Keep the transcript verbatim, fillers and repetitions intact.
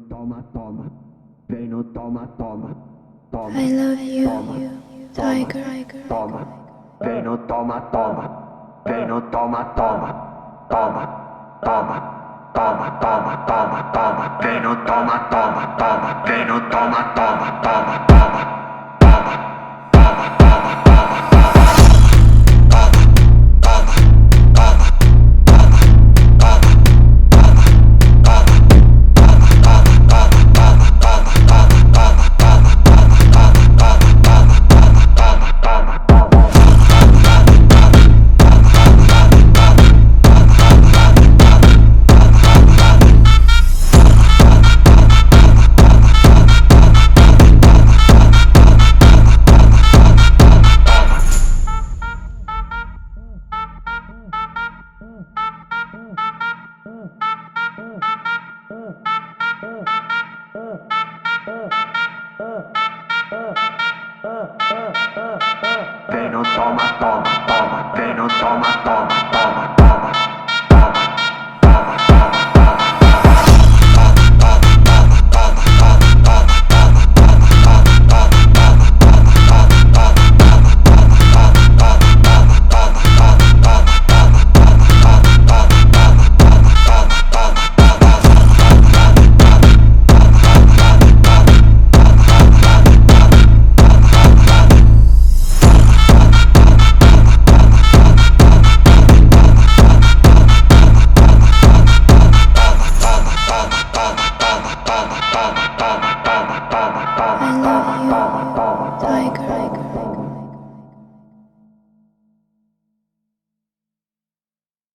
toma, toma, vem no toma, toma, toma. I love you, toma, Tiger. Toma, vem no toma, toma, vem no toma, toma, toma, toma, toma, toma, toma, toma, vem no toma, toma, toma, vem no toma, toma, toma, toma. Vem no toma, toma, toma, vem no toma, toma, toma.